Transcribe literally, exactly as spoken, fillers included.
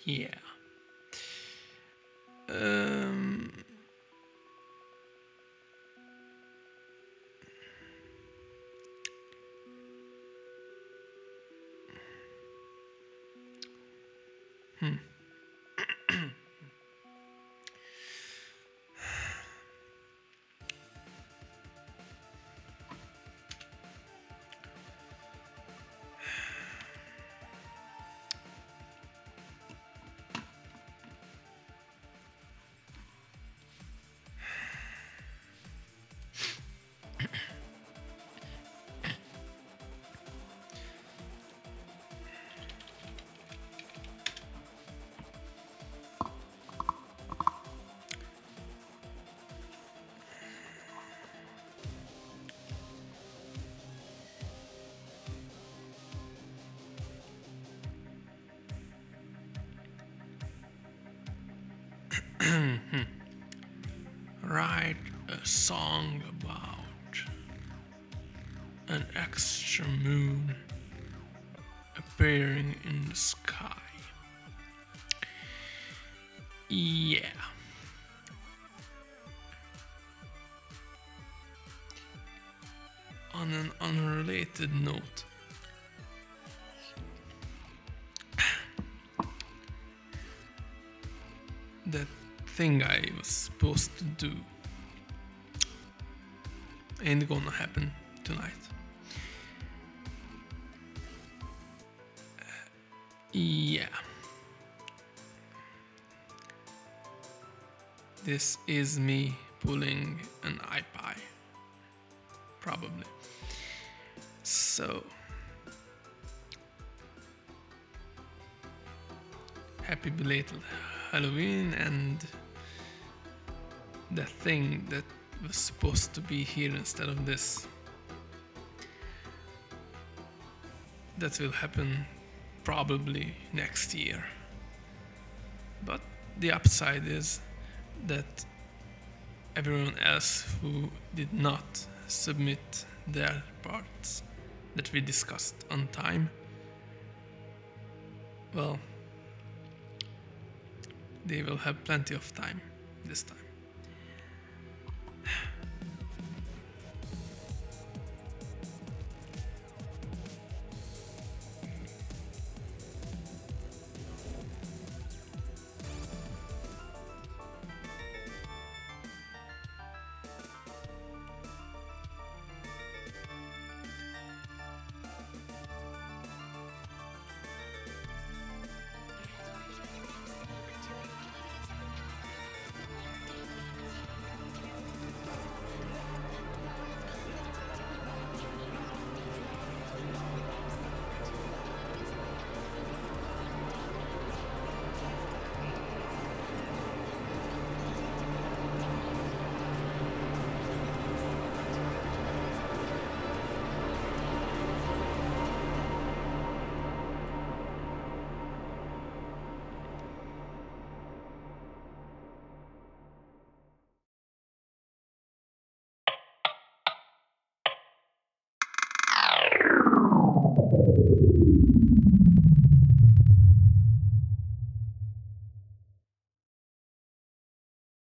Yeah. Um, hmm. Write a song about an extra moon appearing in the sky. Yeah. On an unrelated note, that thing I was supposed to do ain't gonna happen tonight. Yeah. This is me pulling an iPie. Probably. So. Happy belated Halloween, and the thing that was supposed to be here instead of this. That will happen probably next year. But the upside is that everyone else who did not submit their parts that we discussed on time, well, they will have plenty of time this time.